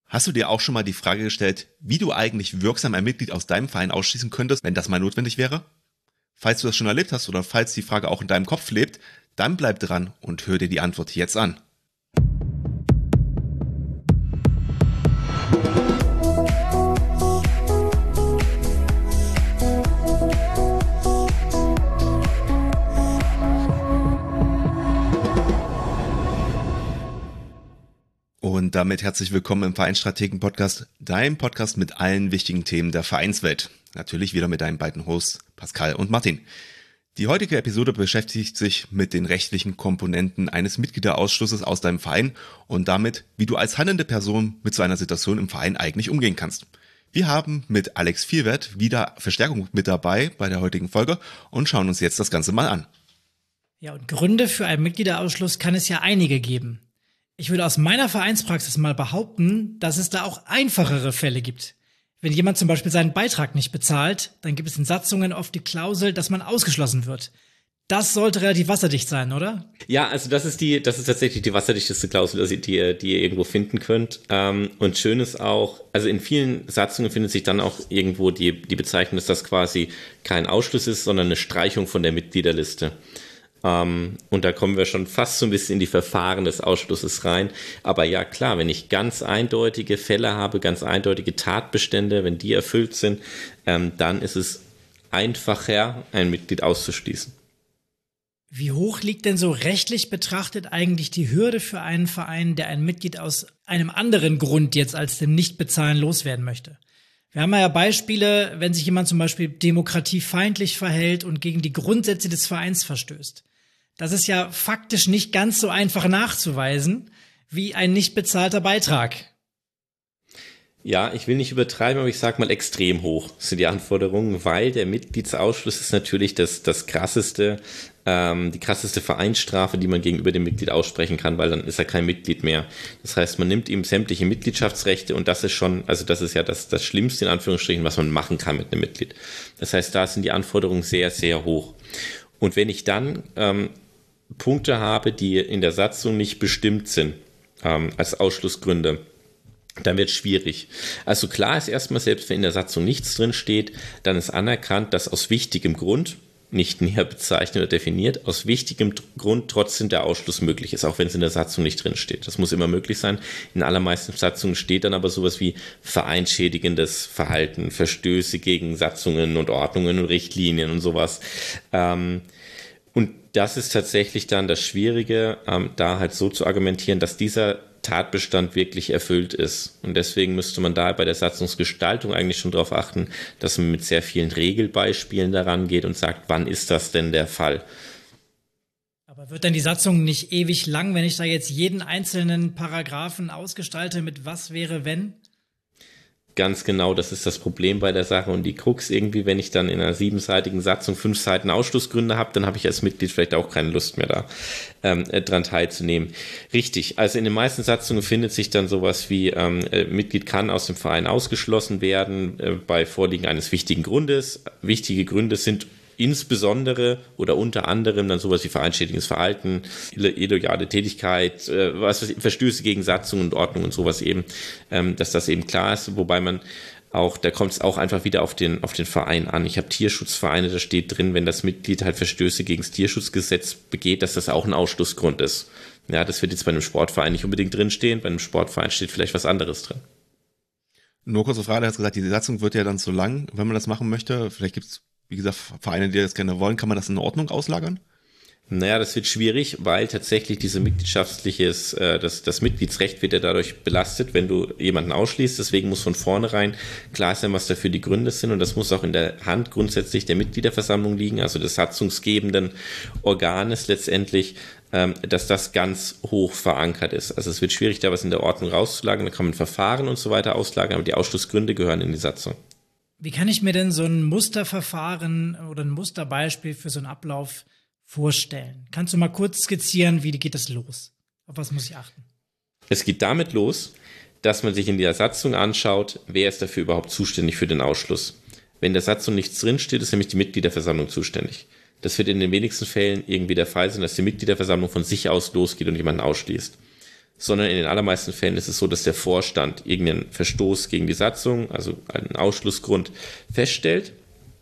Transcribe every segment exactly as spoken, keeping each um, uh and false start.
Hast du dir auch schon mal die Frage gestellt, wie du eigentlich wirksam ein Mitglied aus deinem Verein ausschließen könntest, wenn das mal notwendig wäre? Falls du das schon erlebt hast oder falls die Frage auch in deinem Kopf lebt, dann bleib dran und hör dir die Antwort jetzt an. Und damit herzlich willkommen im Vereinsstrategen-Podcast, deinem Podcast mit allen wichtigen Themen der Vereinswelt. Natürlich wieder mit deinen beiden Hosts Pascal und Martin. Die heutige Episode beschäftigt sich mit den rechtlichen Komponenten eines Mitgliederausschlusses aus deinem Verein und damit, wie du als handelnde Person mit so einer Situation im Verein eigentlich umgehen kannst. Wir haben mit Alex Vierwert wieder Verstärkung mit dabei bei der heutigen Folge und schauen uns jetzt das Ganze mal an. Ja, und Gründe für einen Mitgliederausschluss kann es ja einige geben. Ich würde aus meiner Vereinspraxis mal behaupten, dass es da auch einfachere Fälle gibt. Wenn jemand zum Beispiel seinen Beitrag nicht bezahlt, dann gibt es in Satzungen oft die Klausel, dass man ausgeschlossen wird. Das sollte relativ wasserdicht sein, oder? Ja, also das ist die, das ist tatsächlich die wasserdichteste Klausel, die, die, ihr, die ihr irgendwo finden könnt. Und schön ist auch, also in vielen Satzungen findet sich dann auch irgendwo die, die Bezeichnung, dass das quasi kein Ausschluss ist, sondern eine Streichung von der Mitgliederliste. Um, und da kommen wir schon fast so ein bisschen in die Verfahren des Ausschlusses rein. Aber ja, klar, wenn ich ganz eindeutige Fälle habe, ganz eindeutige Tatbestände, wenn die erfüllt sind, ähm, dann ist es einfacher, ein Mitglied auszuschließen. Wie hoch liegt denn so rechtlich betrachtet eigentlich die Hürde für einen Verein, der ein Mitglied aus einem anderen Grund jetzt als dem Nichtbezahlen loswerden möchte? Wir haben ja Beispiele, wenn sich jemand zum Beispiel demokratiefeindlich verhält und gegen die Grundsätze des Vereins verstößt. Das ist ja faktisch nicht ganz so einfach nachzuweisen wie ein nicht bezahlter Beitrag. Ja, ich will nicht übertreiben, aber ich sag mal extrem hoch sind die Anforderungen, weil der Mitgliedsausschluss ist natürlich das, das krasseste, ähm, die krasseste Vereinsstrafe, die man gegenüber dem Mitglied aussprechen kann, weil dann ist er kein Mitglied mehr. Das heißt, man nimmt ihm sämtliche Mitgliedschaftsrechte und das ist schon, also das ist ja das, das Schlimmste in Anführungsstrichen, was man machen kann mit einem Mitglied. Das heißt, da sind die Anforderungen sehr, sehr hoch. Und wenn ich dann ähm, Punkte habe, die in der Satzung nicht bestimmt sind, ähm, als Ausschlussgründe, dann wird es schwierig. Also klar ist erstmal, selbst wenn in der Satzung nichts drin steht, dann ist anerkannt, dass aus wichtigem Grund, nicht näher bezeichnet oder definiert, aus wichtigem Grund trotzdem der Ausschluss möglich ist, auch wenn es in der Satzung nicht drin steht. Das muss immer möglich sein. In allermeisten Satzungen steht dann aber sowas wie vereinsschädigendes Verhalten, Verstöße gegen Satzungen und Ordnungen und Richtlinien und sowas. Ähm, und das ist tatsächlich dann das Schwierige, ähm, da halt so zu argumentieren, dass dieser Tatbestand wirklich erfüllt ist. Und deswegen müsste man da bei der Satzungsgestaltung eigentlich schon darauf achten, dass man mit sehr vielen Regelbeispielen daran geht und sagt, wann ist das denn der Fall? Aber wird denn die Satzung nicht ewig lang, wenn ich da jetzt jeden einzelnen Paragraphen ausgestalte mit was wäre, wenn? Ganz genau, das ist das Problem bei der Sache und die Krux irgendwie, wenn ich dann in einer siebenseitigen Satzung fünf Seiten Ausschlussgründe habe, dann habe ich als Mitglied vielleicht auch keine Lust mehr da ähm, dran teilzunehmen. Richtig, also in den meisten Satzungen findet sich dann sowas wie ähm, äh, Mitglied kann aus dem Verein ausgeschlossen werden äh, bei Vorliegen eines wichtigen Grundes. Wichtige Gründe sind insbesondere oder unter anderem dann sowas wie vereinsschädigendes Verhalten, illoyale Tätigkeit, äh, was weiß ich, Verstöße gegen Satzungen und Ordnung und sowas eben, ähm, dass das eben klar ist, wobei man auch, da kommt es auch einfach wieder auf den auf den Verein an. Ich habe Tierschutzvereine, da steht drin, wenn das Mitglied halt Verstöße gegen das Tierschutzgesetz begeht, dass das auch ein Ausschlussgrund ist. Ja, das wird jetzt bei einem Sportverein nicht unbedingt drinstehen, bei einem Sportverein steht vielleicht was anderes drin. Nur kurze Frage, du hast gesagt, die Satzung wird ja dann zu lang, wenn man das machen möchte. Vielleicht gibt es, wie gesagt, Vereine, die das gerne wollen. Kann man das in Ordnung auslagern? Naja, das wird schwierig, weil tatsächlich diese mitgliedschaftliches, äh, das, das Mitgliedsrecht wird ja dadurch belastet, wenn du jemanden ausschließt. Deswegen muss von vornherein klar sein, was dafür die Gründe sind. Und das muss auch in der Hand grundsätzlich der Mitgliederversammlung liegen, also des satzungsgebenden Organes letztendlich, ähm, dass das ganz hoch verankert ist. Also es wird schwierig, da was in der Ordnung rauszulagern. Da kann man Verfahren und so weiter auslagern, aber die Ausschlussgründe gehören in die Satzung. Wie kann ich mir denn so ein Musterverfahren oder ein Musterbeispiel für so einen Ablauf vorstellen? Kannst du mal kurz skizzieren, wie geht das los? Auf was muss ich achten? Es geht damit los, dass man sich in der Satzung anschaut, wer ist dafür überhaupt zuständig für den Ausschluss. Wenn in der Satzung nichts drinsteht, ist nämlich die Mitgliederversammlung zuständig. Das wird in den wenigsten Fällen irgendwie der Fall sein, dass die Mitgliederversammlung von sich aus losgeht und jemanden ausschließt. sondern in den allermeisten Fällen ist es so, dass der Vorstand irgendeinen Verstoß gegen die Satzung, also einen Ausschlussgrund, feststellt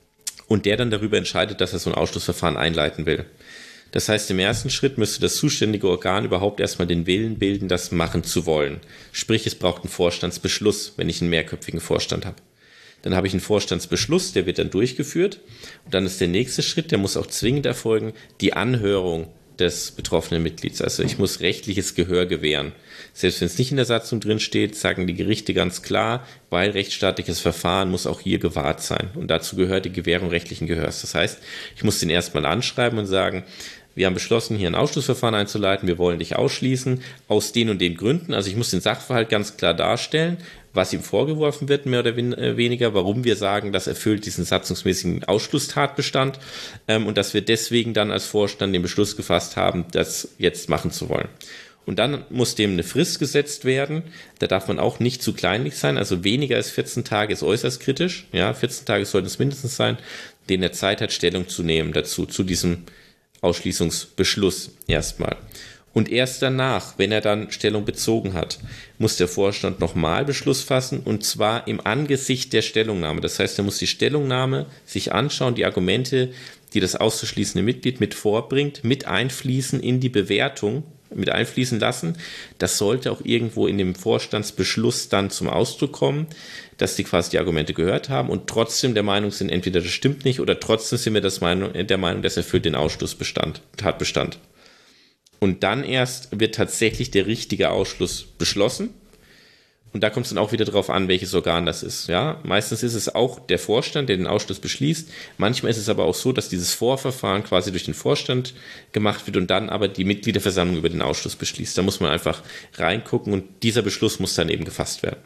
und der dann darüber entscheidet, dass er so ein Ausschlussverfahren einleiten will. Das heißt, im ersten Schritt müsste das zuständige Organ überhaupt erstmal den Willen bilden, das machen zu wollen. Sprich, es braucht einen Vorstandsbeschluss, wenn ich einen mehrköpfigen Vorstand habe. Dann habe ich einen Vorstandsbeschluss, der wird dann durchgeführt. Und dann ist der nächste Schritt, der muss auch zwingend erfolgen, die Anhörung des betroffenen Mitglieds. Also ich muss rechtliches Gehör gewähren. Selbst wenn es nicht in der Satzung drin steht, sagen die Gerichte ganz klar, weil rechtsstaatliches Verfahren muss auch hier gewahrt sein. Und dazu gehört die Gewährung rechtlichen Gehörs. Das heißt, ich muss den erstmal anschreiben und sagen, wir haben beschlossen, hier ein Ausschlussverfahren einzuleiten, wir wollen dich ausschließen, aus den und den Gründen. Also ich muss den Sachverhalt ganz klar darstellen, was ihm vorgeworfen wird, mehr oder weniger, warum wir sagen, das erfüllt diesen satzungsmäßigen Ausschlusstatbestand ähm, und dass wir deswegen dann als Vorstand den Beschluss gefasst haben, das jetzt machen zu wollen. Und dann muss dem eine Frist gesetzt werden. Da darf man auch nicht zu kleinlich sein. Also weniger als vierzehn Tage ist äußerst kritisch. Ja, vierzehn Tage sollten es mindestens sein, denen er Zeit hat, Stellung zu nehmen dazu, zu diesem Ausschließungsbeschluss erstmal. Und erst danach, wenn er dann Stellung bezogen hat, muss der Vorstand nochmal Beschluss fassen und zwar im Angesicht der Stellungnahme. Das heißt, er muss die Stellungnahme sich anschauen, die Argumente, die das auszuschließende Mitglied mit vorbringt, mit einfließen in die Bewertung, mit einfließen lassen. Das sollte auch irgendwo in dem Vorstandsbeschluss dann zum Ausdruck kommen, dass die quasi die Argumente gehört haben und trotzdem der Meinung sind, entweder das stimmt nicht oder trotzdem sind wir das Meinung, der Meinung, das erfüllt den Ausschlussbestand, Tatbestand. Und dann erst wird tatsächlich der richtige Ausschluss beschlossen. Und da kommt es dann auch wieder darauf an, welches Organ das ist. Ja, meistens ist es auch der Vorstand, der den Ausschluss beschließt. Manchmal ist es aber auch so, dass dieses Vorverfahren quasi durch den Vorstand gemacht wird und dann aber die Mitgliederversammlung über den Ausschluss beschließt. Da muss man einfach reingucken und dieser Beschluss muss dann eben gefasst werden.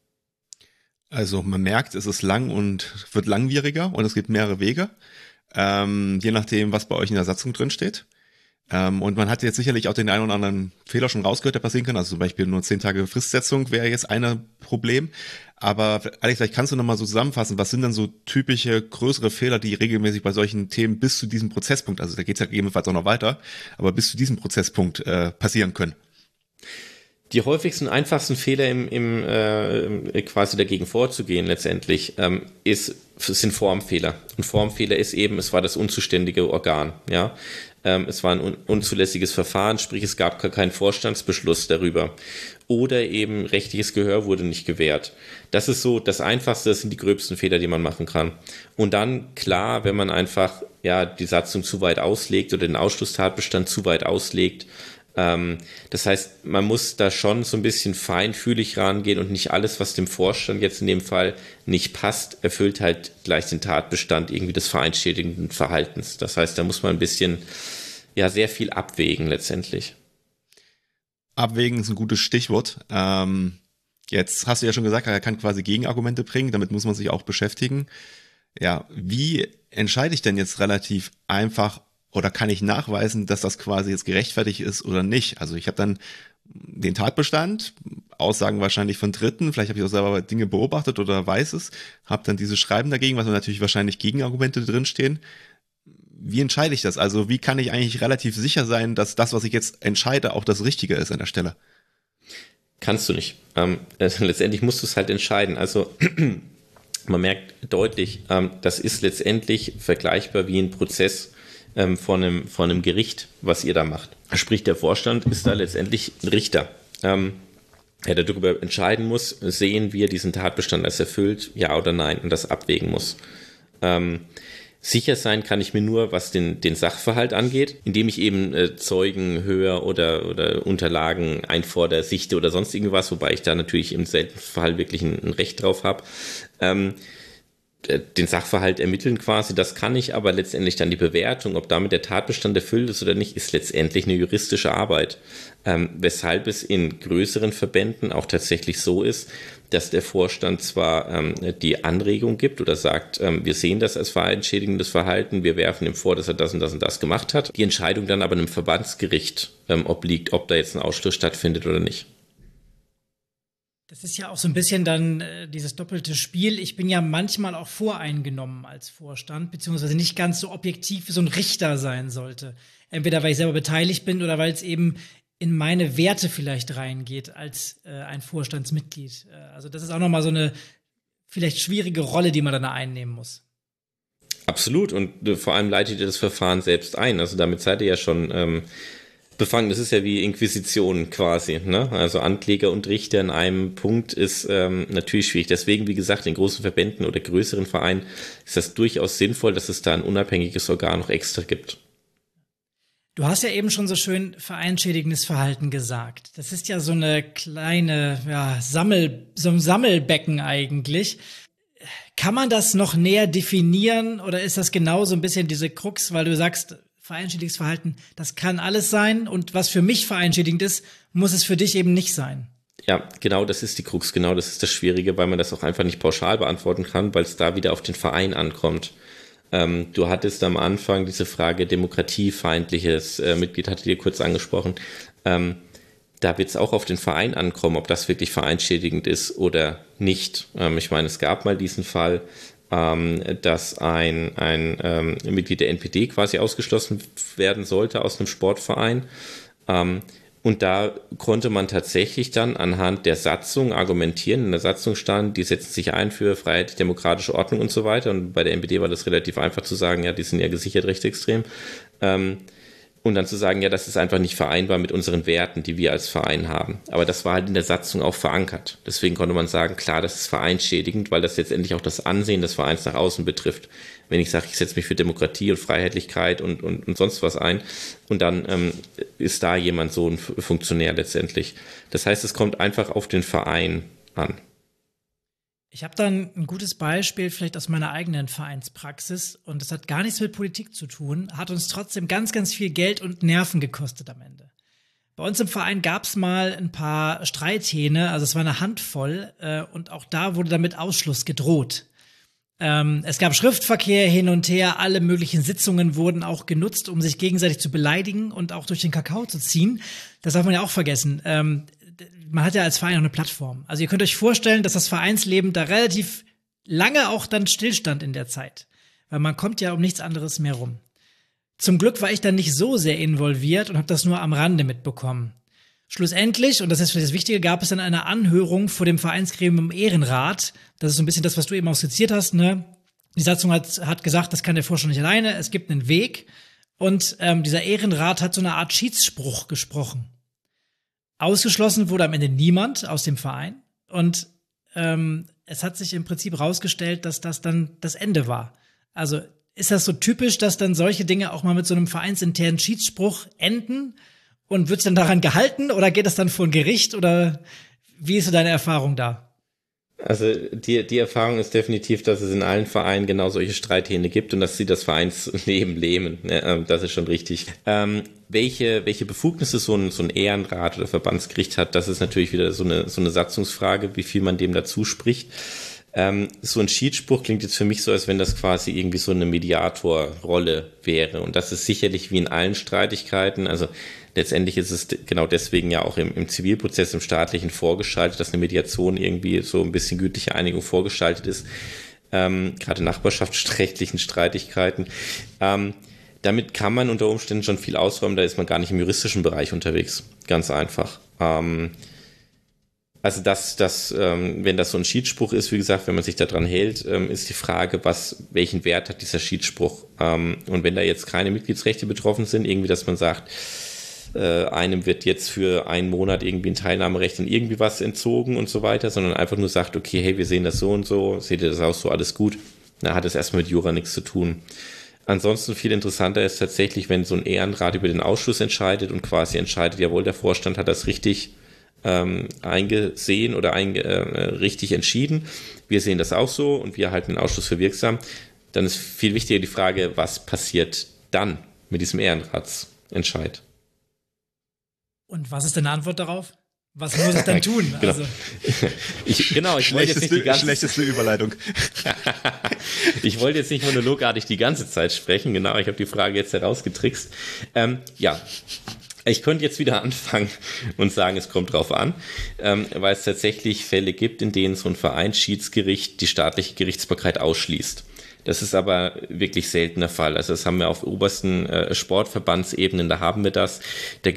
Also man merkt, es ist lang und wird langwieriger und es gibt mehrere Wege, ähm, je nachdem, was bei euch in der Satzung drin steht. Ähm, und man hat jetzt sicherlich auch den einen oder anderen Fehler schon rausgehört, der passieren kann. Also zum Beispiel nur zehn Tage Fristsetzung wäre jetzt ein Problem. Aber Alex, vielleicht kannst du nochmal so zusammenfassen, was sind dann so typische größere Fehler, die regelmäßig bei solchen Themen bis zu diesem Prozesspunkt, also da geht's ja gegebenenfalls auch noch weiter, aber bis zu diesem Prozesspunkt äh, passieren können? Die häufigsten, einfachsten Fehler im, im äh, quasi dagegen vorzugehen letztendlich ähm, ist, sind Formfehler. Und Formfehler ist eben, es war das unzuständige Organ. Ja, ähm, es war ein un unzulässiges Verfahren, sprich es gab gar keinen Vorstandsbeschluss darüber. Oder eben rechtliches Gehör wurde nicht gewährt. Das ist so das Einfachste, das sind die gröbsten Fehler, die man machen kann. Und dann, klar, wenn man einfach ja die Satzung zu weit auslegt oder den Ausschlusstatbestand zu weit auslegt, das heißt, man muss da schon so ein bisschen feinfühlig rangehen und nicht alles, was dem Vorstand jetzt in dem Fall nicht passt, erfüllt halt gleich den Tatbestand irgendwie des vereinsschädigenden Verhaltens. Das heißt, da muss man ein bisschen, ja, sehr viel abwägen letztendlich. Abwägen ist ein gutes Stichwort. Ähm, jetzt hast du ja schon gesagt, er kann quasi Gegenargumente bringen, damit muss man sich auch beschäftigen. Ja, wie entscheide ich denn jetzt relativ einfach, oder kann ich nachweisen, dass das quasi jetzt gerechtfertigt ist oder nicht? Also ich habe dann den Tatbestand, Aussagen wahrscheinlich von Dritten, vielleicht habe ich auch selber Dinge beobachtet oder weiß es, habe dann dieses Schreiben dagegen, was natürlich wahrscheinlich Gegenargumente drinstehen. Wie entscheide ich das? Also wie kann ich eigentlich relativ sicher sein, dass das, was ich jetzt entscheide, auch das Richtige ist an der Stelle? Kannst du nicht. Ähm, also letztendlich musst du es halt entscheiden. Also man merkt deutlich, ähm, das ist letztendlich vergleichbar wie ein Prozess Von einem, von einem Gericht, was ihr da macht. Sprich, der Vorstand ist da letztendlich ein Richter, ähm, der darüber entscheiden muss, sehen wir diesen Tatbestand als erfüllt, ja oder nein, und das abwägen muss. Ähm, sicher sein kann ich mir nur, was den, den Sachverhalt angeht, indem ich eben äh, Zeugen höre oder, oder Unterlagen einfordere, sichte oder sonst irgendwas, wobei ich da natürlich im seltenen Fall wirklich ein, ein Recht drauf habe. Ähm, den Sachverhalt ermitteln quasi, das kann ich, aber letztendlich dann die Bewertung, ob damit der Tatbestand erfüllt ist oder nicht, ist letztendlich eine juristische Arbeit, ähm, weshalb es in größeren Verbänden auch tatsächlich so ist, dass der Vorstand zwar ähm, die Anregung gibt oder sagt, ähm, wir sehen das als vereinschädigendes Verhalten, wir werfen ihm vor, dass er das und das und das gemacht hat, die Entscheidung dann aber einem Verbandsgericht ähm, obliegt, ob da jetzt ein Ausschluss stattfindet oder nicht. Das ist ja auch so ein bisschen dann äh, dieses doppelte Spiel. Ich bin ja manchmal auch voreingenommen als Vorstand, beziehungsweise nicht ganz so objektiv wie so ein Richter sein sollte. Entweder weil ich selber beteiligt bin oder weil es eben in meine Werte vielleicht reingeht als äh, ein Vorstandsmitglied. Äh, also das ist auch nochmal so eine vielleicht schwierige Rolle, die man dann einnehmen muss. Absolut, und äh, vor allem leitet ihr das Verfahren selbst ein. Also damit seid ihr ja schon ähm, befangen. Das ist ja wie Inquisition quasi, ne? Also Ankläger und Richter in einem Punkt ist ähm, natürlich schwierig. Deswegen, wie gesagt, in großen Verbänden oder größeren Vereinen ist das durchaus sinnvoll, dass es da ein unabhängiges Organ noch extra gibt. Du hast ja eben schon so schön vereinschädigendes Verhalten gesagt. Das ist ja so eine kleine, ja, Sammel, so ein Sammelbecken eigentlich. Kann man das noch näher definieren oder ist das genau so ein bisschen diese Krux, weil du sagst, vereinschädigendes Verhalten, das kann alles sein und was für mich vereinschädigend ist, muss es für dich eben nicht sein. Ja, genau, das ist die Krux, genau, das ist das Schwierige, weil man das auch einfach nicht pauschal beantworten kann, weil es da wieder auf den Verein ankommt. Ähm, du hattest am Anfang diese Frage demokratiefeindliches äh, Mitglied, hatte dir kurz angesprochen. Ähm, da wird es auch auf den Verein ankommen, ob das wirklich vereinschädigend ist oder nicht. Ähm, ich meine, es gab mal diesen Fall, ähm, dass ein, ein ähm, Mitglied der N P D quasi ausgeschlossen werden sollte aus einem Sportverein. Ähm, Und da konnte man tatsächlich dann anhand der Satzung argumentieren. In der Satzung stand, die setzen sich ein für Freiheit, demokratische Ordnung und so weiter. Und bei der N P D war das relativ einfach zu sagen, ja, die sind ja gesichert rechtsextrem. Ähm, und dann zu sagen, ja, das ist einfach nicht vereinbar mit unseren Werten, die wir als Verein haben. Aber das war halt in der Satzung auch verankert. Deswegen konnte man sagen, klar, das ist vereinsschädigend, weil das letztendlich auch das Ansehen des Vereins nach außen betrifft. Wenn ich sage, ich setze mich für Demokratie und Freiheitlichkeit und, und, und sonst was ein und dann ähm, ist da jemand so ein Funktionär letztendlich. Das heißt, es kommt einfach auf den Verein an. Ich habe dann ein gutes Beispiel vielleicht aus meiner eigenen Vereinspraxis und das hat gar nichts mit Politik zu tun, hat uns trotzdem ganz, ganz viel Geld und Nerven gekostet am Ende. Bei uns im Verein gab es mal ein paar Streithähne, also es war eine Handvoll äh, und auch da wurde damit Ausschluss gedroht. Ähm, es gab Schriftverkehr hin und her, alle möglichen Sitzungen wurden auch genutzt, um sich gegenseitig zu beleidigen und auch durch den Kakao zu ziehen. Das darf man ja auch vergessen. Ähm, man hat ja als Verein auch eine Plattform. Also ihr könnt euch vorstellen, dass das Vereinsleben da relativ lange auch dann stillstand in der Zeit. Weil man kommt ja um nichts anderes mehr rum. Zum Glück war ich dann nicht so sehr involviert und habe das nur am Rande mitbekommen. Schlussendlich, und das ist vielleicht das Wichtige, gab es dann eine Anhörung vor dem Vereinsgremium Ehrenrat. Das ist so ein bisschen das, was du eben auch skizziert hast, ne? Die Satzung hat, hat gesagt, das kann der Vorstand nicht alleine, es gibt einen Weg. Und ähm, dieser Ehrenrat hat so eine Art Schiedsspruch gesprochen. Ausgeschlossen wurde am Ende niemand aus dem Verein. Und ähm, es hat sich im Prinzip rausgestellt, dass das dann das Ende war. Also ist das so typisch, dass dann solche Dinge auch mal mit so einem vereinsinternen Schiedsspruch enden? Und wird es dann daran gehalten oder geht das dann vor ein Gericht oder wie ist so deine Erfahrung da? Also die, die Erfahrung ist definitiv, dass es in allen Vereinen genau solche Streithähne gibt und dass sie das Vereinsleben lähmen. Das ist schon richtig. Ähm, welche, welche Befugnisse so ein, so ein Ehrenrat oder Verbandsgericht hat, das ist natürlich wieder so eine, so eine Satzungsfrage, wie viel man dem dazu spricht. Ähm, so ein Schiedsspruch klingt jetzt für mich so, als wenn das quasi irgendwie so eine Mediatorrolle wäre. Und das ist sicherlich wie in allen Streitigkeiten, also letztendlich ist es genau deswegen ja auch im, im Zivilprozess, im staatlichen vorgeschaltet, dass eine Mediation irgendwie so ein bisschen gütliche Einigung vorgeschaltet ist, ähm, gerade nachbarschaftsrechtlichen Streitigkeiten. Ähm, damit kann man unter Umständen schon viel ausräumen, da ist man gar nicht im juristischen Bereich unterwegs, ganz einfach. Ähm, also das, das, ähm, wenn das so ein Schiedsspruch ist, wie gesagt, wenn man sich daran hält, ähm, ist die Frage, was, welchen Wert hat dieser Schiedsspruch? Ähm, und wenn da jetzt keine Mitgliedsrechte betroffen sind, irgendwie, dass man sagt, Äh, einem wird jetzt für einen Monat irgendwie ein Teilnahmerecht in irgendwie was entzogen und so weiter, sondern einfach nur sagt, okay, hey, wir sehen das so und so, seht ihr das auch so, alles gut, dann hat es erstmal mit Jura nichts zu tun. Ansonsten viel interessanter ist tatsächlich, wenn so ein Ehrenrat über den Ausschuss entscheidet und quasi entscheidet, jawohl, der Vorstand hat das richtig ähm, eingesehen oder einge, äh, richtig entschieden, wir sehen das auch so und wir halten den Ausschuss für wirksam, dann ist viel wichtiger die Frage, was passiert dann mit diesem Ehrenratsentscheid. Und was ist deine Antwort darauf? Was muss ich dann tun? Genau. Also. Ich, genau, ich wollte jetzt nicht die ganze schlechteste Überleitung. Ich wollte jetzt nicht monologartig die ganze Zeit sprechen. Genau, ich habe die Frage jetzt herausgetrickst. Ähm, ja, ich könnte jetzt wieder anfangen und sagen, es kommt drauf an, ähm, weil es tatsächlich Fälle gibt, in denen so ein Vereinsschiedsgericht die staatliche Gerichtsbarkeit ausschließt. Das ist aber wirklich seltener Fall. Also das haben wir auf obersten äh, Sportverbandsebenen, da haben wir das. Da gibt's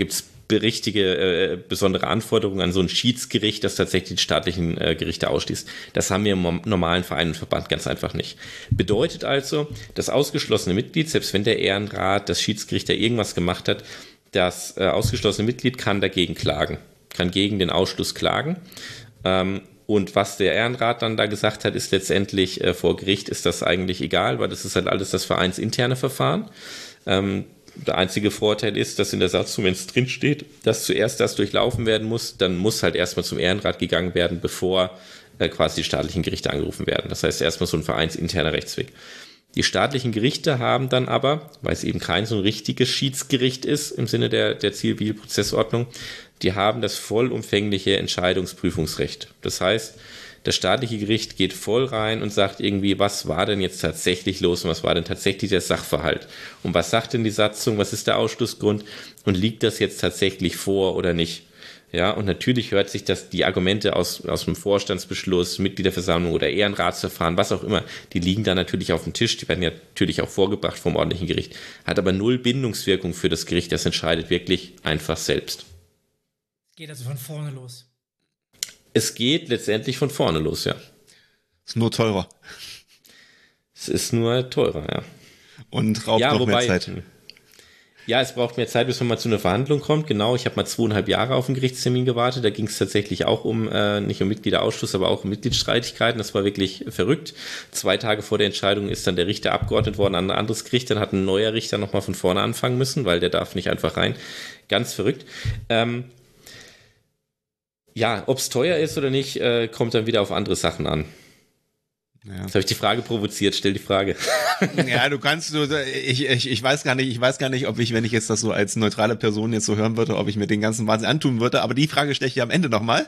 richtige, äh, besondere Anforderungen an so ein Schiedsgericht, das tatsächlich die staatlichen äh, Gerichte ausschließt. Das haben wir im normalen Verein und Verband ganz einfach nicht. Bedeutet also, das ausgeschlossene Mitglied, selbst wenn der Ehrenrat, das Schiedsgericht da irgendwas gemacht hat, das äh, ausgeschlossene Mitglied kann dagegen klagen, kann gegen den Ausschluss klagen. Ähm, und was der Ehrenrat dann da gesagt hat, ist letztendlich äh, vor Gericht ist das eigentlich egal, weil das ist halt alles das vereinsinterne Verfahren. Ähm, der einzige Vorteil ist, dass in der Satzung, wenn es drinsteht, dass zuerst das durchlaufen werden muss, dann muss halt erstmal zum Ehrenrat gegangen werden, bevor äh, quasi die staatlichen Gerichte angerufen werden. Das heißt erstmal so ein vereinsinterner Rechtsweg. Die staatlichen Gerichte haben dann aber, weil es eben kein so ein richtiges Schiedsgericht ist im Sinne der, der Zivilprozessordnung, die haben das vollumfängliche Entscheidungsprüfungsrecht. Das heißt, das staatliche Gericht geht voll rein und sagt irgendwie, was war denn jetzt tatsächlich los und was war denn tatsächlich der Sachverhalt? Und was sagt denn die Satzung, was ist der Ausschlussgrund und liegt das jetzt tatsächlich vor oder nicht? Ja, und natürlich hört sich das, die Argumente aus, aus dem Vorstandsbeschluss, Mitgliederversammlung oder Ehrenratsverfahren, was auch immer, die liegen da natürlich auf dem Tisch, die werden ja natürlich auch vorgebracht vom ordentlichen Gericht, hat aber null Bindungswirkung für das Gericht, das entscheidet wirklich einfach selbst. Geht also von vorne los. Es geht letztendlich von vorne los, ja. Ist nur teurer. Es ist nur teurer, ja. Und raubt ja, noch wobei, mehr Zeit. Ja, es braucht mehr Zeit, bis man mal zu einer Verhandlung kommt. Genau, ich habe mal zweieinhalb Jahre auf einen Gerichtstermin gewartet. Da ging es tatsächlich auch um, äh, nicht um Mitgliederausschuss, aber auch um Mitgliedsstreitigkeiten. Das war wirklich verrückt. Zwei Tage vor der Entscheidung ist dann der Richter abgeordnet worden an ein anderes Gericht. Dann hat ein neuer Richter nochmal von vorne anfangen müssen, weil der darf nicht einfach rein. Ganz verrückt. Ähm, Ja, ob es teuer ist oder nicht, äh, kommt dann wieder auf andere Sachen an. Ja. Jetzt habe ich die Frage provoziert, stell die Frage. Ja, du kannst, du, ich, ich, ich weiß gar nicht, ich weiß gar nicht, ob ich, wenn ich jetzt das so als neutrale Person jetzt so hören würde, ob ich mir den ganzen Wahnsinn antun würde, aber die Frage stelle ich dir am Ende nochmal.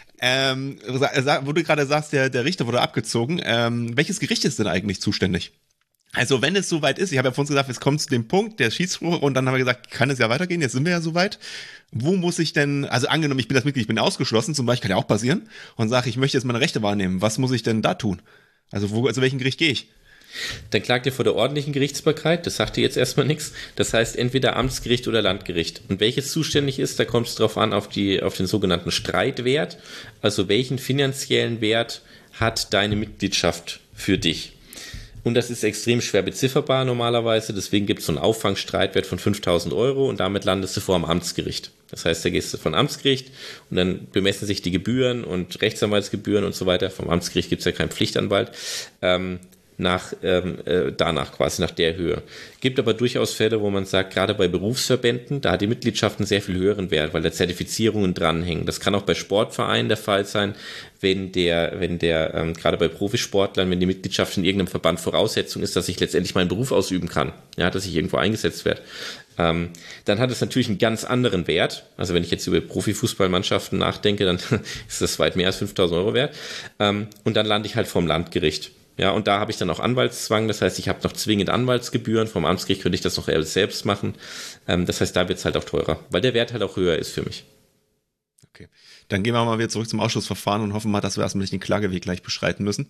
Ähm, wo du gerade sagst, der, der Richter wurde abgezogen, ähm, welches Gericht ist denn eigentlich zuständig? Also wenn es soweit ist, ich habe ja vorhin gesagt, es kommt zu dem Punkt, der Schiedsspruch, und dann haben wir gesagt, kann es ja weitergehen, jetzt sind wir ja soweit. Wo muss ich denn, also angenommen, ich bin das Mitglied, ich bin ausgeschlossen, zum Beispiel, kann ja auch passieren, und sage, ich möchte jetzt meine Rechte wahrnehmen, was muss ich denn da tun? Also wo, also welchen Gericht gehe ich? Dann klagt ihr vor der ordentlichen Gerichtsbarkeit, das sagt dir jetzt erstmal nichts, das heißt entweder Amtsgericht oder Landgericht. Und welches zuständig ist, da kommt es drauf an, auf die, auf den sogenannten Streitwert, also welchen finanziellen Wert hat deine Mitgliedschaft für dich? Und das ist extrem schwer bezifferbar normalerweise, deswegen gibt es so einen Auffangstreitwert von fünftausend Euro und damit landest du vor dem Amtsgericht. Das heißt, da gehst du vom Amtsgericht und dann bemessen sich die Gebühren und Rechtsanwaltsgebühren und so weiter. Vom Amtsgericht gibt es ja keinen Pflichtanwalt. Ähm, nach ähm, äh, danach quasi nach der Höhe. Gibt aber durchaus Fälle, wo man sagt, gerade bei Berufsverbänden, da hat die Mitgliedschaft einen sehr viel höheren Wert, weil da Zertifizierungen dranhängen. Das kann auch bei Sportvereinen der Fall sein, wenn der, wenn der, ähm, gerade bei Profisportlern, wenn die Mitgliedschaft in irgendeinem Verband Voraussetzung ist, dass ich letztendlich meinen Beruf ausüben kann, ja, dass ich irgendwo eingesetzt werde. Ähm, dann hat es natürlich einen ganz anderen Wert. Also wenn ich jetzt über Profifußballmannschaften nachdenke, dann ist das weit mehr als fünftausend Euro wert. Ähm, und dann lande ich halt vorm Landgericht. Ja, und da habe ich dann auch Anwaltszwang, das heißt, ich habe noch zwingend Anwaltsgebühren, vom Amtsgericht könnte ich das noch selbst machen, ähm, das heißt, da wird es halt auch teurer, weil der Wert halt auch höher ist für mich. Okay, dann gehen wir mal wieder zurück zum Ausschussverfahren und hoffen mal, dass wir erstmal nicht den Klageweg gleich beschreiten müssen.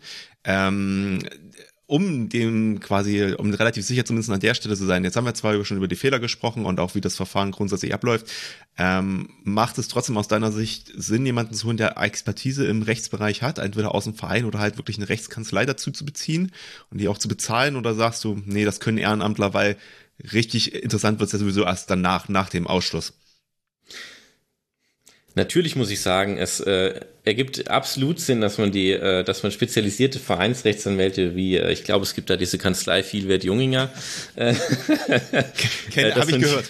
Ähm, um dem quasi, um relativ sicher zumindest an der Stelle zu sein, jetzt haben wir zwar schon über die Fehler gesprochen und auch wie das Verfahren grundsätzlich abläuft, ähm, macht es trotzdem aus deiner Sicht Sinn, jemanden zu holen, der Expertise im Rechtsbereich hat, entweder aus dem Verein oder halt wirklich eine Rechtskanzlei dazu zu beziehen und die auch zu bezahlen, oder sagst du, nee, das können Ehrenamtler, weil richtig interessant wird es ja sowieso erst danach, nach dem Ausschluss? Natürlich muss ich sagen, es äh, ergibt absolut Sinn, dass man die, äh, dass man spezialisierte Vereinsrechtsanwälte wie, äh, ich glaube, es gibt da diese Kanzlei Vielwert Junginger. Äh, äh, Habe ich gehört.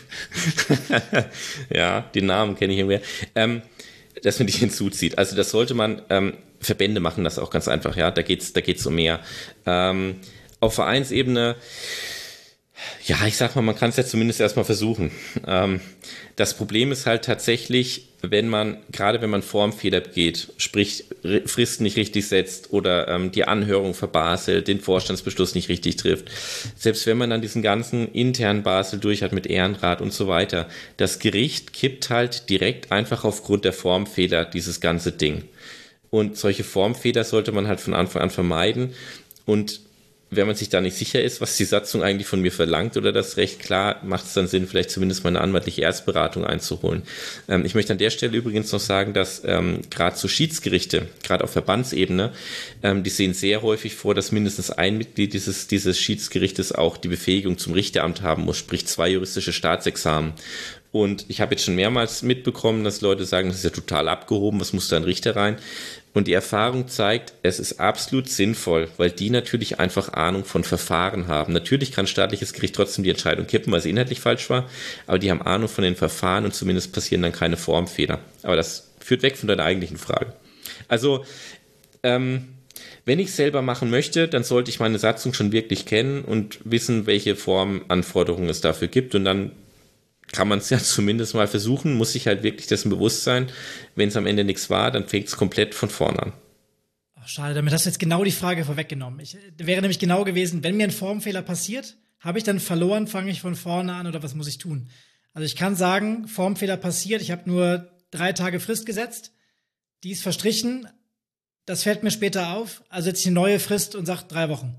Ja, den Namen kenne ich irgendwer. Ähm, dass man die hinzuzieht. Also das sollte man, ähm, Verbände machen das auch ganz einfach, ja, da geht's, da geht's um mehr. Ähm, auf Vereinsebene, ja, ich sag mal, man kann es ja zumindest erstmal versuchen. Ähm, das Problem ist halt tatsächlich, wenn man, gerade wenn man Formfehler begeht, sprich Fristen nicht richtig setzt oder ähm, die Anhörung verbaselt, den Vorstandsbeschluss nicht richtig trifft, selbst wenn man dann diesen ganzen internen Basel durch hat mit Ehrenrat und so weiter, das Gericht kippt halt direkt einfach aufgrund der Formfehler dieses ganze Ding. Und solche Formfehler sollte man halt von Anfang an vermeiden. Und wenn man sich da nicht sicher ist, was die Satzung eigentlich von mir verlangt oder das Recht, klar, macht es dann Sinn, vielleicht zumindest mal eine anwaltliche Erstberatung einzuholen. Ähm, ich möchte an der Stelle übrigens noch sagen, dass ähm, gerade so Schiedsgerichte, gerade auf Verbandsebene, ähm, die sehen sehr häufig vor, dass mindestens ein Mitglied dieses, dieses Schiedsgerichtes auch die Befähigung zum Richteramt haben muss, sprich zwei juristische Staatsexamen. Und ich habe jetzt schon mehrmals mitbekommen, dass Leute sagen, das ist ja total abgehoben, was muss da ein Richter rein? Und die Erfahrung zeigt, es ist absolut sinnvoll, weil die natürlich einfach Ahnung von Verfahren haben. Natürlich kann ein staatliches Gericht trotzdem die Entscheidung kippen, weil sie inhaltlich falsch war, aber die haben Ahnung von den Verfahren und zumindest passieren dann keine Formfehler. Aber das führt weg von deiner eigentlichen Frage. Also, ähm, wenn ich es selber machen möchte, dann sollte ich meine Satzung schon wirklich kennen und wissen, welche Formanforderungen es dafür gibt, und dann kann man es ja zumindest mal versuchen, muss sich halt wirklich dessen bewusst sein. Wenn es am Ende nichts war, dann fängt es komplett von vorne an. Ach, schade, damit hast du jetzt genau die Frage vorweggenommen. Ich, wäre nämlich genau gewesen, wenn mir ein Formfehler passiert, habe ich dann verloren, fange ich von vorne an oder was muss ich tun? Also ich kann sagen, Formfehler passiert, ich habe nur drei Tage Frist gesetzt, die ist verstrichen, das fällt mir später auf, also setze ich eine neue Frist und sage drei Wochen.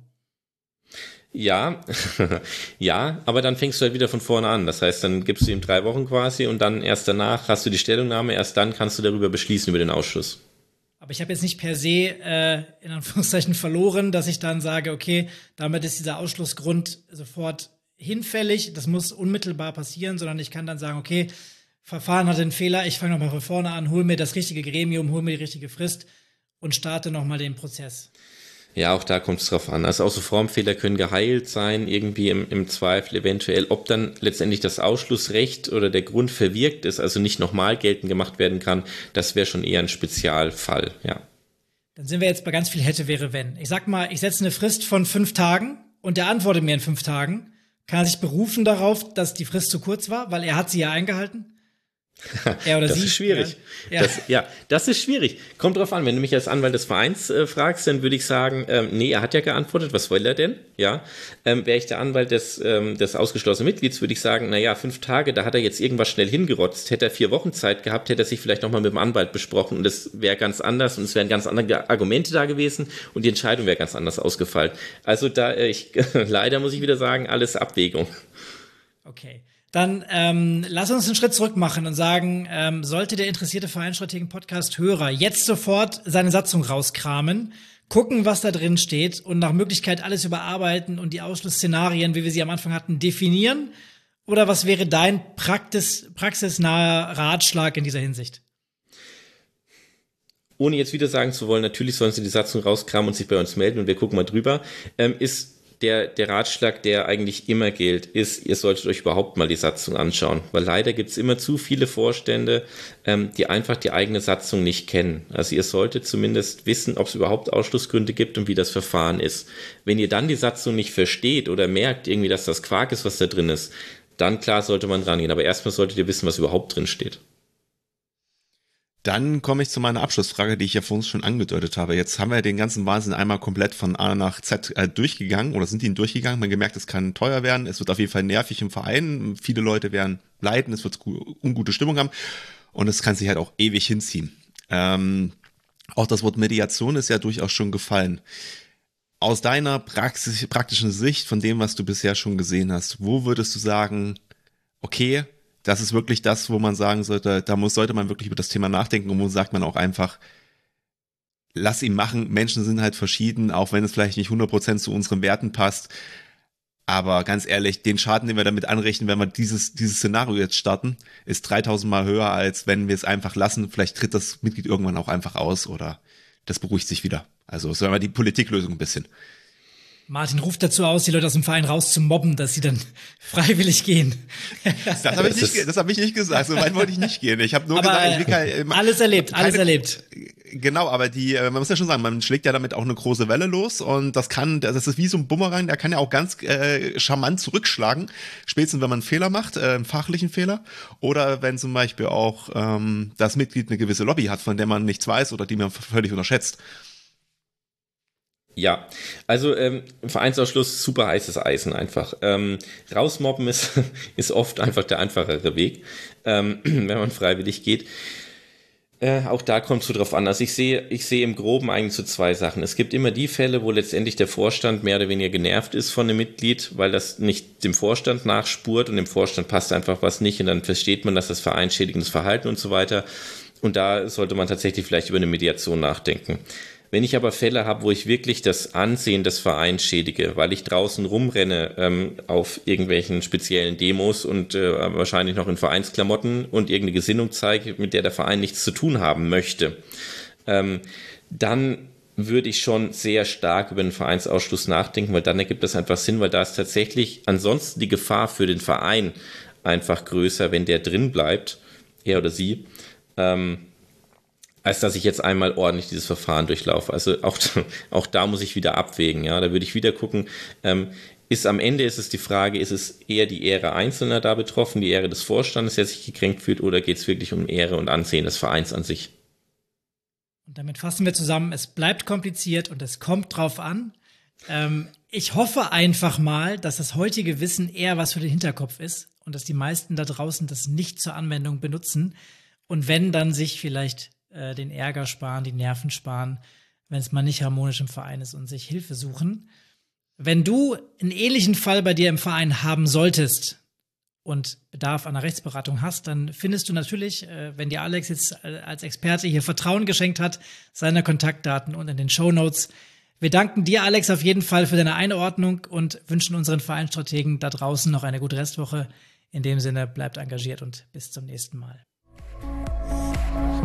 Ja, ja, aber dann fängst du halt wieder von vorne an. Das heißt, dann gibst du ihm drei Wochen quasi und dann erst danach hast du die Stellungnahme, erst dann kannst du darüber beschließen, über den Ausschuss. Aber ich habe jetzt nicht per se, äh, in Anführungszeichen, verloren, dass ich dann sage, okay, damit ist dieser Ausschlussgrund sofort hinfällig, das muss unmittelbar passieren, sondern ich kann dann sagen, okay, Verfahren hat einen Fehler, ich fange nochmal von vorne an, hol mir das richtige Gremium, hol mir die richtige Frist und starte nochmal den Prozess. Ja, auch da kommt es drauf an. Also auch so Formfehler können geheilt sein, irgendwie im, im Zweifel eventuell. Ob dann letztendlich das Ausschlussrecht oder der Grund verwirkt ist, also nicht nochmal geltend gemacht werden kann, das wäre schon eher ein Spezialfall, ja. Dann sind wir jetzt bei ganz viel hätte, wäre, wenn. Ich sag mal, ich setze eine Frist von fünf Tagen und der antwortet mir in fünf Tagen. Kann er sich berufen darauf, dass die Frist zu kurz war, weil er hat sie ja eingehalten? Er oder das sie, ist schwierig. Ja. Das, ja, das ist schwierig. Kommt drauf an, wenn du mich als Anwalt des Vereins äh, fragst, dann würde ich sagen, ähm, nee, er hat ja geantwortet, was will er denn? Ja, ähm, wäre ich der Anwalt des, ähm, des ausgeschlossenen Mitglieds, würde ich sagen, naja, fünf Tage, da hat er jetzt irgendwas schnell hingerotzt. Hätte er vier Wochen Zeit gehabt, hätte er sich vielleicht nochmal mit dem Anwalt besprochen und das wäre ganz anders und es wären ganz andere Argumente da gewesen und die Entscheidung wäre ganz anders ausgefallen. Also da, äh, ich, leider muss ich wieder sagen, alles Abwägung. Okay. Dann ähm, lass uns einen Schritt zurück machen und sagen, ähm, sollte der interessierte Vereinsstrategen-Podcast-Hörer jetzt sofort seine Satzung rauskramen, gucken, was da drin steht und nach Möglichkeit alles überarbeiten und die Ausschlussszenarien, wie wir sie am Anfang hatten, definieren? Oder was wäre dein Praxis, praxisnaher Ratschlag in dieser Hinsicht? Ohne jetzt wieder sagen zu wollen, natürlich sollen sie die Satzung rauskramen und sich bei uns melden und wir gucken mal drüber, ähm, ist Der, der Ratschlag, der eigentlich immer gilt, ist, ihr solltet euch überhaupt mal die Satzung anschauen, weil leider gibt es immer zu viele Vorstände, ähm, die einfach die eigene Satzung nicht kennen. Also ihr solltet zumindest wissen, ob es überhaupt Ausschlussgründe gibt und wie das Verfahren ist. Wenn ihr dann die Satzung nicht versteht oder merkt irgendwie, dass das Quark ist, was da drin ist, dann klar sollte man rangehen. Aber erstmal solltet ihr wissen, was überhaupt drin steht. Dann komme ich zu meiner Abschlussfrage, die ich ja vorhin schon angedeutet habe. Jetzt haben wir den ganzen Wahnsinn einmal komplett von A nach Z äh, durchgegangen oder sind ihn durchgegangen. Man gemerkt, es kann teuer werden. Es wird auf jeden Fall nervig im Verein. Viele Leute werden leiden. Es wird ungute Stimmung haben. Und es kann sich halt auch ewig hinziehen. Ähm, auch das Wort Mediation ist ja durchaus schon gefallen. Aus deiner Praxis, praktischen Sicht, von dem, was du bisher schon gesehen hast, wo würdest du sagen, okay, das ist wirklich das, wo man sagen sollte, da muss, sollte man wirklich über das Thema nachdenken und wo sagt man auch einfach, lass ihn machen, Menschen sind halt verschieden, auch wenn es vielleicht nicht hundert Prozent zu unseren Werten passt, aber ganz ehrlich, den Schaden, den wir damit anrechnen, wenn wir dieses, dieses Szenario jetzt starten, ist dreitausend Mal höher, als wenn wir es einfach lassen, vielleicht tritt das Mitglied irgendwann auch einfach aus oder das beruhigt sich wieder. Also so haben wir die Politiklösung ein bisschen. Martin ruft dazu aus, die Leute aus dem Verein rauszumobben, dass sie dann freiwillig gehen. Das habe ich, nicht, das hab ich nicht gesagt, so weit wollte ich nicht gehen. Ich habe nur aber, gesagt, ich will kein, äh, alles erlebt, keine, alles erlebt. Genau, aber die, man muss ja schon sagen, man schlägt ja damit auch eine große Welle los und das kann, das ist wie so ein Bumerang, der kann ja auch ganz äh, charmant zurückschlagen, spätestens wenn man einen Fehler macht, äh, einen fachlichen Fehler oder wenn zum Beispiel auch ähm, das Mitglied eine gewisse Lobby hat, von der man nichts weiß oder die man völlig unterschätzt. Ja, also ähm, Vereinsausschluss, super heißes Eisen einfach. Ähm, rausmobben ist, ist oft einfach der einfachere Weg, ähm, wenn man freiwillig geht. Äh, auch da kommt es so drauf an. Also ich sehe, ich sehe im Groben eigentlich so zwei Sachen. Es gibt immer die Fälle, wo letztendlich der Vorstand mehr oder weniger genervt ist von einem Mitglied, weil das nicht dem Vorstand nachspurt und dem Vorstand passt einfach was nicht und dann versteht man, dass das vereinschädigendes Verhalten und so weiter. Und da sollte man tatsächlich vielleicht über eine Mediation nachdenken. Wenn ich aber Fälle habe, wo ich wirklich das Ansehen des Vereins schädige, weil ich draußen rumrenne ähm, auf irgendwelchen speziellen Demos und äh, wahrscheinlich noch in Vereinsklamotten und irgendeine Gesinnung zeige, mit der der Verein nichts zu tun haben möchte, ähm, dann würde ich schon sehr stark über den Vereinsausschluss nachdenken, weil dann ergibt das einfach Sinn, weil da ist tatsächlich ansonsten die Gefahr für den Verein einfach größer, wenn der drin bleibt, er oder sie, ähm, als dass ich jetzt einmal ordentlich dieses Verfahren durchlaufe. Also auch, auch da muss ich wieder abwägen. Ja, da würde ich wieder gucken, ähm, ist am Ende ist es die Frage, ist es eher die Ehre Einzelner da betroffen, die Ehre des Vorstandes, der sich gekränkt fühlt, oder geht es wirklich um Ehre und Ansehen des Vereins an sich? Und damit fassen wir zusammen, es bleibt kompliziert und es kommt drauf an. Ähm, ich hoffe einfach mal, dass das heutige Wissen eher was für den Hinterkopf ist und dass die meisten da draußen das nicht zur Anwendung benutzen und wenn, dann sich vielleicht den Ärger sparen, die Nerven sparen, wenn es mal nicht harmonisch im Verein ist und sich Hilfe suchen. Wenn du einen ähnlichen Fall bei dir im Verein haben solltest und Bedarf an einer Rechtsberatung hast, dann findest du natürlich, wenn dir Alex jetzt als Experte hier Vertrauen geschenkt hat, seine Kontaktdaten und in den Shownotes. Wir danken dir, Alex, auf jeden Fall für deine Einordnung und wünschen unseren Vereinsstrategen da draußen noch eine gute Restwoche. In dem Sinne, bleibt engagiert und bis zum nächsten Mal.